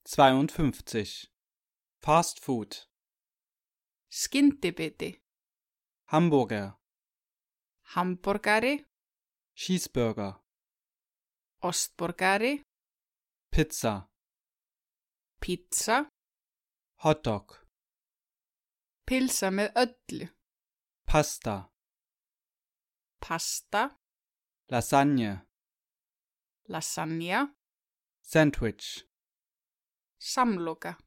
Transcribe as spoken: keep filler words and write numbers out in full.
zweiundfünfzig. Fast Food. Skyndibiti, Hamburger, hamborgari, Cheeseburger, ostborgari, Pizza, pizza, Hotdog, pylsa með öllu, Pasta, pasta, Lasagne, lasagna, Sandwich, samloka.